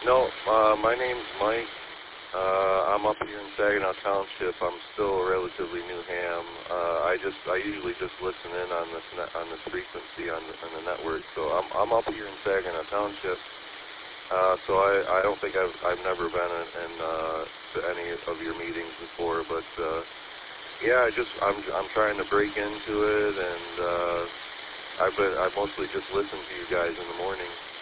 No, my name's Mike. I'm up here in Saginaw Township. I'm still relatively new ham. I usually just listen in on this frequency on the network. So I'm up here in Saginaw Township. So I don't think I've never been in to any of your meetings before, but yeah, I'm trying to break into it, and I've mostly just listened to you guys in the morning.